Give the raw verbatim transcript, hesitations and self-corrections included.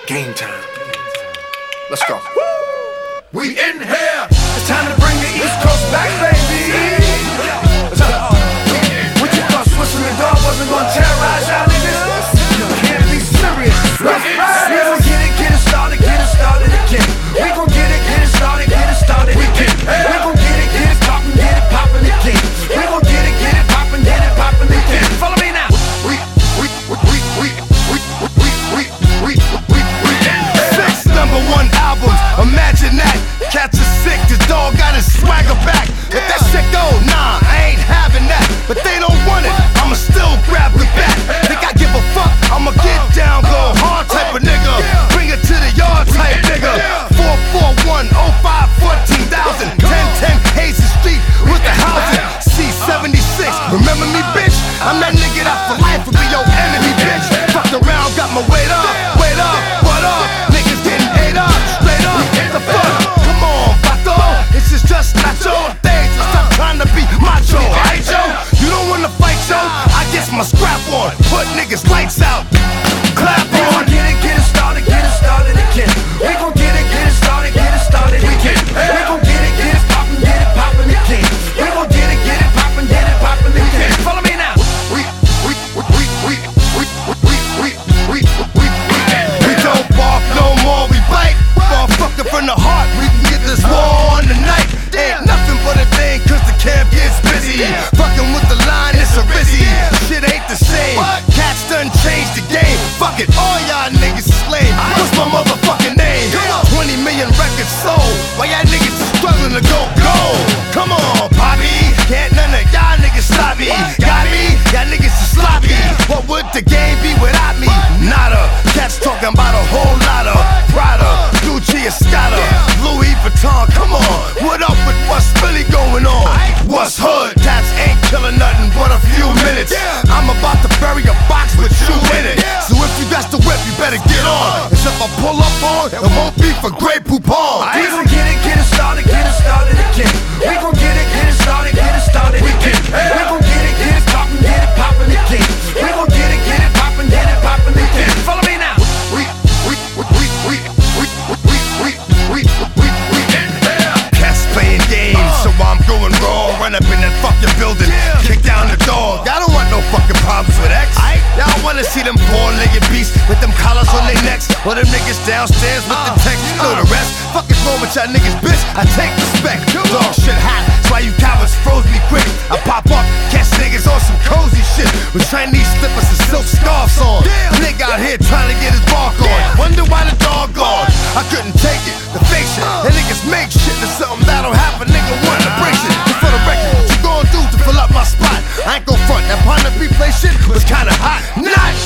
Game time. Let's go. We in here. It's time to bring the East Coast back, baby. What you thought Switzerland the dog wasn't gonna terrorize y'all niggas? Can't be serious. Let's ride. We gon' get it, get it started, get it started again. We gon' get it, get it started, get it started again. We gon' get it, get it poppin', get it poppin' again. We gon' get it, get it poppin', get it poppin' again. Follow me now. We, we, we, we, we, we, we, we, we, we, we. Six number one albums, imagine that. Cats are sick, this dog got his swagger back. If that shit go, nah, I ain't having that. But they don't want it, I'ma still grab the bat. Think I give a fuck, I'ma get down, go hard type of nigga. Bring it to the yard type nigga. four four one oh five fourteen thousand. ten ten Hazy Street with the housing. C seventy-six, remember me, bitch? I'm that nigga that for life will be your enemy, bitch. Fucked around, got my weight up, weight up, what up? Niggas getting ate up, straight up, the fuck. Come on, Vato, this is just not your day. So stop trying to be macho, right, yo? You don't wanna fight, yo? I guess my scrap on, put niggas lights out, clap We gon' on. get it, get it started, get it started again. We gon' get it, get it started, get it started again. We gon' get it, get it poppin', get it poppin' again. We gon' get it, get it poppin', get it poppin' again. Follow me now. We, we, we, we, we, we, we, we, we, we, we don't bark no more, we bite. Motherfucker from the heart, we can get this war on tonight. Ain't nothing but a thing, cause the camp gets busy. Fucking with the line, it's a risky. Shit ain't the same, cats done changed the game. Fuck it, all y'all niggas is lame. What's my motherfucking name? twenty million records sold, why y'all niggas is struggling to go gold? Come on, Bobby, can't none of y'all niggas stop me. Got me? Y'all niggas is sloppy. What would the game be without me? Nada. Cats talking about a whole lot of Prada, Gucci, Escada, Louis Vuitton. Come on, what up with what's really going on? What's hood? Cats ain't killing nothing but a few minutes. I'm about to bury a box with you in it. So if you got the whip, you better get on. Cause if I pull up on, it won't be for Grey Poupon. We gon' get it, get it started, get it started again. We gon' get it, get it started, get it started again. We gon' get it, get it poppin', get it poppin' again. We gon' get it, get it poppin', get it poppin' again. Follow me now. We, we, we, we, we, we, we, we, we, we, we in here. Cats playing games, so I'm going raw. Run up in that fucking building, kick down the door. Y'all don't want no fucking problems with X. Y'all wanna see them four-legged beasts with them collars on their necks, or them niggas downstairs with the text. You know the rest. Fuck is wrong with y'all niggas, bitch? I take respect. Dog shit hot, that's why you cowards froze me quick. I pop up, catch niggas on some cozy shit with Chinese slippers and silk scarves on. Nigga out here trying to get his bark on. Wonder why the dog gone. I couldn't take it, the fake shit. And niggas make shit to something that'll happen. Nigga want to break shit. And for the record, what you gon' do to fill up my spot? I ain't gon' front. That partner replay shit was kinda hot. Not